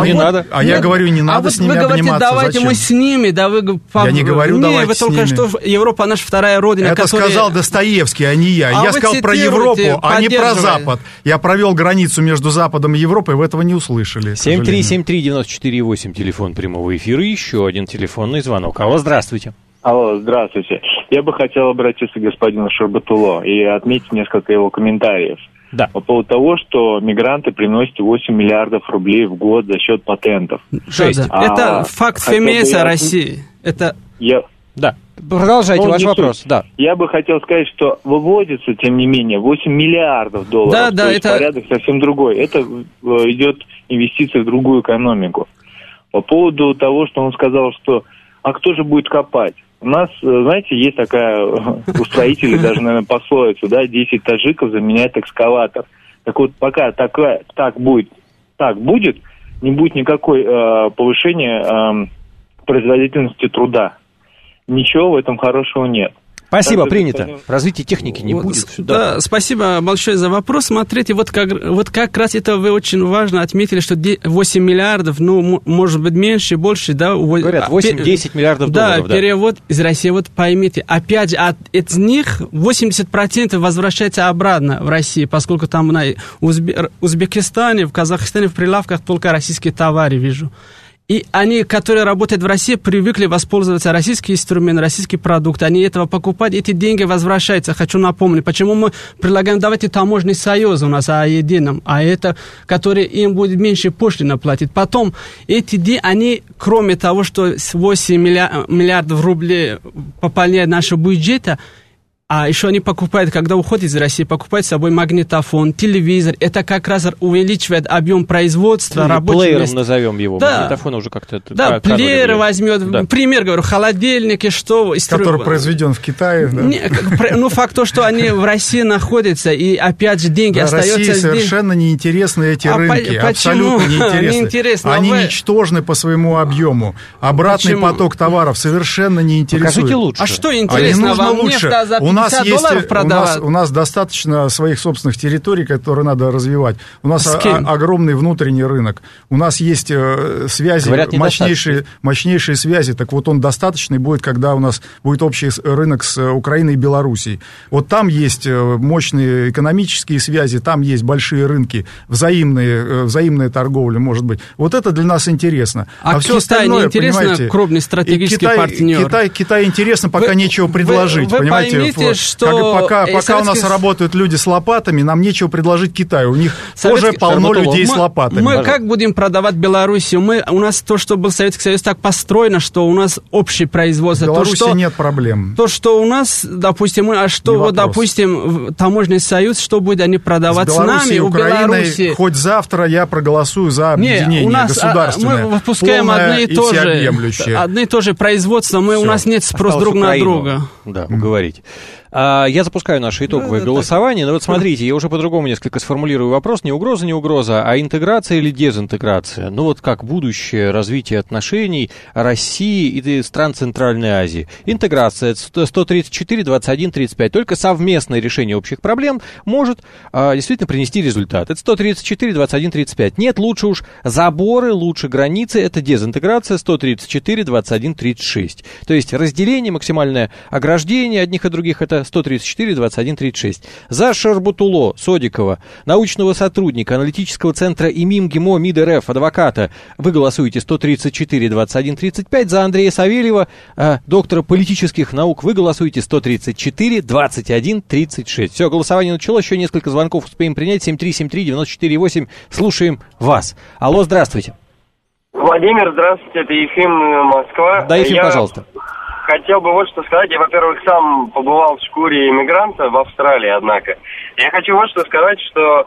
Я говорю, не надо с ними обниматься. Вы говорите, давайте мы с ними, да вы... Я не говорю, давайте с ними. Вы только что, Европа наша вторая родина. Это сказал Достоевский, а не я. Я сказал про Европу, а не про Запад. Я провел границу между Западом и Европой, вы этого не услышали. 7373948, телефон прямого эфира, еще один телефонный звонок. Алло, здравствуйте. Алло, здравствуйте. Я бы хотел обратиться к господину Шарбатуло и отметить несколько его комментариев. Да. По поводу того, что мигранты приносят 8 миллиардов рублей в год за счет патентов. 6. Это факт ФМС России. Это... Да. Продолжайте ваш вопрос. Да. Я бы хотел сказать, что выводится, тем не менее, 8 миллиардов долларов. Да, да, то есть порядок совсем другой. Это идет инвестиция в другую экономику. По поводу того, что он сказал, что а кто же будет копать? У нас, знаете, есть такая у строителей даже, наверное, пословица, да, 10 таджиков заменяет экскаватор. Так вот, пока так будет, не будет никакой повышения производительности труда. Ничего в этом хорошего нет. Спасибо, принято. Развития техники не будет. Да, спасибо большое за вопрос. Смотрите, вот как раз это вы очень важно отметили, что 8 миллиардов, ну, может быть, меньше, больше, да? Говорят, 8-10 миллиардов долларов. Да, перевод из России. Вот поймите, опять же, из них 80% возвращается обратно в Россию, поскольку там на Узбекистане, в Казахстане в прилавках только российские товары вижу. И они, которые работают в России, привыкли воспользоваться российским инструментом, российским продуктом. Они этого покупают, эти деньги возвращаются. Хочу напомнить, почему мы предлагаем, давайте таможенный союз у нас о едином, а это, который им будет меньше пошлина платить. Потом эти деньги, они, кроме того, что 8 миллиардов рублей пополняют наши бюджеты, а еще они покупают, когда уходят из России, покупают с собой магнитофон, телевизор. Это как раз увеличивает объем производства, рабочих плеером мест. Назовем его. Да. Магнитофон уже как-то... Да, плеер возьмет. Да. Пример, говорю, холодильники, что... Который произведен в Китае. Да? Ну, факт то, что они в России находятся, и опять же деньги остаются здесь. России совершенно неинтересны эти рынки. Абсолютно неинтересны. Они ничтожны по своему объему. Обратный поток товаров совершенно не интересует. Покажите лучше. А что интересно вам? Нефть за у нас достаточно своих собственных территорий, которые надо развивать. У нас огромный внутренний рынок. У нас есть связи, говорят, мощнейшие связи. Так вот, он достаточный будет, когда у нас будет общий рынок с Украиной и Белоруссией. Вот там есть мощные экономические связи, там есть большие рынки, взаимная торговля, может быть. Вот это для нас интересно. А все Китай остальное, не интересно, крупный стратегический партнер? Китай интересно, пока нечего предложить. Вы поймите, что... Пока у нас работают люди с лопатами, нам нечего предложить Китаю. У них тоже полно людей с лопатами. Мы как будем продавать Белоруссию? У нас то, что был Советский Союз, так построено, что у нас общее производство. В Беларуси нет проблем. То, что у нас, допустим, допустим, таможенный союз, что будет они продавать с нами у Беларуси? Хоть завтра я проголосую за объединение государственное. Мы выпускаем одно и то же производство, у нас нет спроса друг на друга. Да, уговорить. Я запускаю наше итоговое голосование. Но вот смотрите, я уже по-другому несколько сформулирую вопрос. Не угроза, а интеграция или дезинтеграция? Ну вот как будущее развитие отношений России и стран Центральной Азии. Интеграция 134, 21, 35. Только совместное решение общих проблем может действительно принести результат. Это 134, 21, 35. Нет, лучше уж заборы, лучше границы. Это дезинтеграция 134, 21, 36. То есть разделение, максимальное ограждение одних и других. Это 134, 21, 36. За Шарбутуло Содикова, научного сотрудника аналитического центра ИМИМ ГИМО МИД РФ, адвоката, вы голосуете 134, 21, 35. За Андрея Савельева, доктора политических наук, вы голосуете 134, 21, 36. Все, голосование началось, еще несколько звонков успеем принять. 7373948. Слушаем вас. Алло, здравствуйте. Владимир, здравствуйте, это Ефим, Москва. Да, Ефим, пожалуйста. Хотел бы вот что сказать. Я, во-первых, сам побывал в шкуре иммигранта в Австралии, однако. Я хочу вот что сказать, что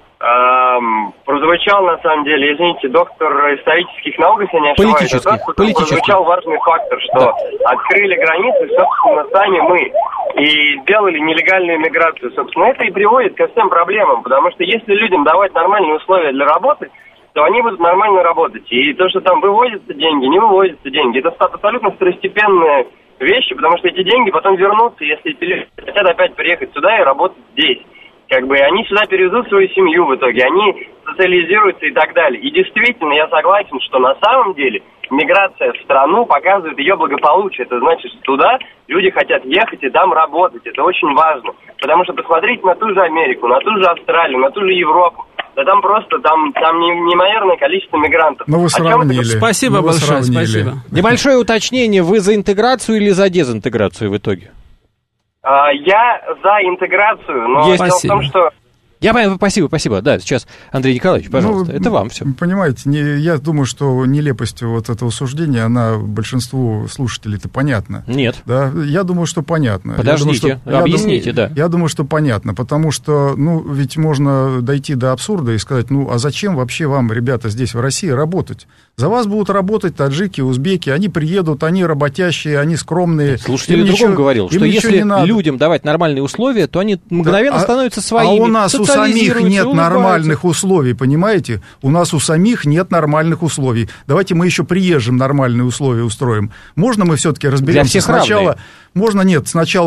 прозвучал, на самом деле, извините, доктор исторических наук, если не ошибаюсь, прозвучал важный фактор, что открыли границы, собственно, сами мы, и сделали нелегальную иммиграцию. Собственно, это и приводит ко всем проблемам, потому что если людям давать нормальные условия для работы, то они будут нормально работать. И то, что там выводятся деньги, не выводятся деньги, это абсолютно второстепенные вещи, потому что эти деньги потом вернутся, если хотят опять приехать сюда и работать здесь. Как бы они сюда перевезут свою семью в итоге, они социализируются и так далее. И действительно, я согласен, что на самом деле миграция в страну показывает ее благополучие. Это значит, что туда люди хотят ехать и там работать. Это очень важно. Потому что посмотрите на ту же Америку, на ту же Австралию, на ту же Европу. Да там просто, там неимоверное количество мигрантов. Ну, вы сравнили. Спасибо большое, спасибо. Небольшое уточнение, вы за интеграцию или за дезинтеграцию в итоге? Я за интеграцию, но дело в том, что Спасибо. Да, сейчас Андрей Николаевич, пожалуйста, это вам все. Понимаете, я думаю, что нелепость вот этого суждения, она большинству слушателей-то понятна. Нет. Да, я думаю, что понятно. Подождите, объясните, да. Я думаю, что понятно, потому что, ведь можно дойти до абсурда и сказать, а зачем вообще вам, ребята, здесь, в России, работать? За вас будут работать таджики, узбеки, они приедут, они работящие, они скромные. Слушатель другом говорил, что если людям давать нормальные условия, то они мгновенно становятся своими. А у нас у самих нет нормальных условий, понимаете? У нас у самих нет нормальных условий. Давайте мы еще приезжим нормальные условия устроим. Можно мы все-таки разберемся сначала? Можно нет. Сначала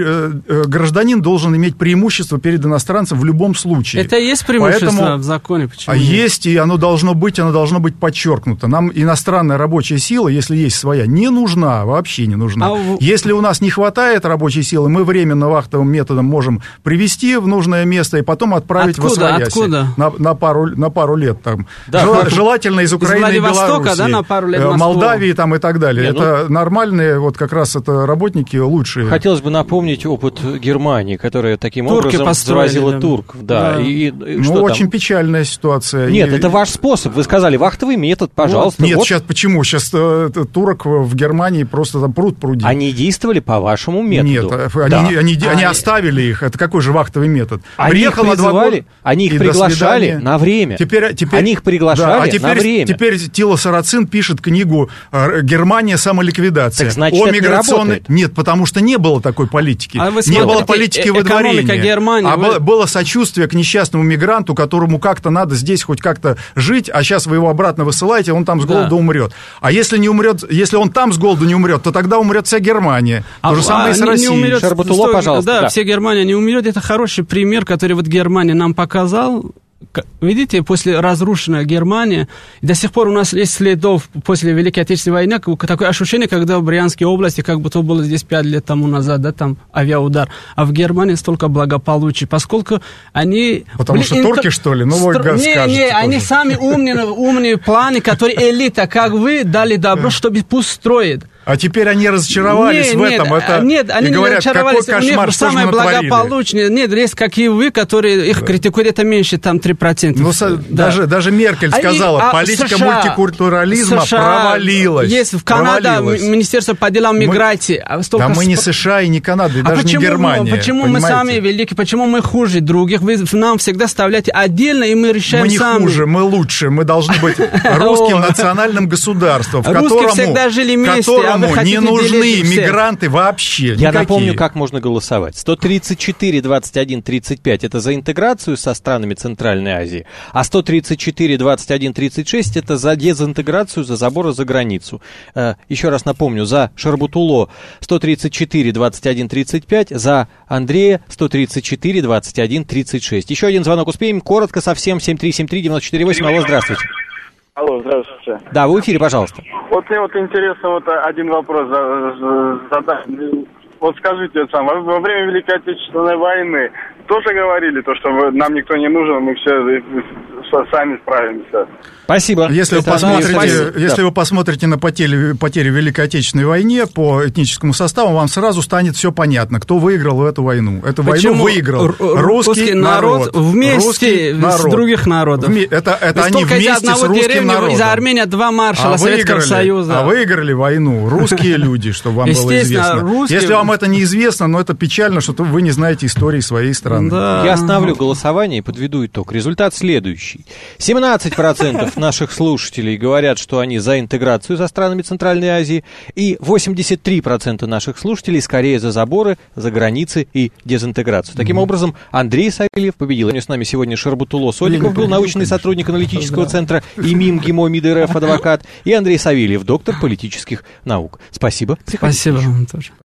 гражданин должен иметь преимущество перед иностранцем в любом случае. Это и есть преимущество в законе? Почему? Есть, и оно должно быть подчеркнуто. Нам иностранная рабочая сила, если есть своя, не нужна, вообще не нужна. Если у нас не хватает рабочей силы, мы временно вахтовым методом можем привести в нужное место и потом отправить в освояси на пару лет. Там. Да, желательно из Украины и Беларуси, да, на пару лет Молдавии там, и так далее. Это нормальные, как раз это работники лучшие. Хотелось бы напомнить опыт Германии, которая таким образом заразила турков. Да. Очень печальная ситуация. Нет, это ваш способ. Вы сказали, вахтовый метод, пожалуйста. Нет, сейчас почему? Сейчас турок в Германии просто там пруд-пруди. Они действовали по вашему методу. Нет, они оставили их. Это какой же вахтовый метод? Приехал на 2 года. Они их приглашали на время. Они их приглашали на время. Теперь Тило Сарацин пишет книгу «Германия. Самоликвидация». Так значит, это не работает. Нет, потому что не было такой политики. Не было политики выдворения. Было сочувствие к несчастному мигранту, которому как-то надо здесь хоть как-то жить, а сейчас вы его обратно высылаете, он там с голоду умрет. А если не умрет, если он там с голоду не умрет, то тогда умрет вся Германия. То же самое и с Россией. Шарбутулло, пожалуйста. Да, вся Германия не умрет. Это хороший пример, который Германия нам показал. Видите, после разрушенной Германии, до сих пор у нас есть следов после Великой Отечественной войны, такое ощущение, когда в Брянской области, как будто было здесь 5 лет тому назад, да, там авиаудар, а в Германии столько благополучия, поскольку они... Потому что турки, что ли? Они сами умные планы, которые элита, как вы, дали добро, чтобы пусть строит. А теперь они разочаровались в этом. Они не говорят, разочаровались. Какой кошмар, что самое благополучное. Нет, есть, как и вы, которые их критикуют, это меньше, там, 3%. Даже Меркель сказала, политика мультикультурализма провалилась. Есть в Канаде Министерство по делам миграции. Да мы не США и не Канада, и даже не Германия. Почему мы сами великие, почему мы хуже других? Вы нам всегда вставляете отдельно, и мы решаем сами. Мы не хуже, мы лучше. Мы должны быть русским национальным государством, в русские всегда жили вместе. Не нужны мигранты вообще. Я напомню, как можно голосовать. 134, 21, 35 это за интеграцию со странами Центральной Азии, а 134, 21, 36 это за дезинтеграцию, за заборы за границу. Еще раз напомню, за Шарбутулло 134, 21, 35, за Андрея 134, 21, 36. Еще один звонок успеем, коротко совсем, 7373948. Алло, здравствуйте. Алло, здравствуйте. Да, вы в эфире, пожалуйста. Мне интересно один вопрос задать. Скажите, во время Великой Отечественной войны тоже говорили, что нам никто не нужен, мы все сами справимся. Спасибо. Если вы посмотрите на потери в Великой Отечественной войне по этническому составу, вам сразу станет все понятно, кто выиграл в эту войну. Эту войну выиграл русский народ вместе с других народов. Это они вместе с русским народом. Из-за Армении 2 маршала Советского Союза. А выиграли войну русские люди, чтобы вам было известно. Если вам это неизвестно, но это печально, что вы не знаете истории своей страны. Я оставлю голосование и подведу итог. Результат следующий. 17% наших слушателей говорят, что они за интеграцию со странами Центральной Азии, и 83% наших слушателей скорее за заборы, за границы и дезинтеграцию. Таким образом, Андрей Савельев победил. С нами сегодня Шарбутулло Содиков был научный сотрудник аналитического центра ИМИМ ГИМО МИД РФ адвокат, и Андрей Савельев, доктор политических наук. Спасибо. Спасибо вам тоже.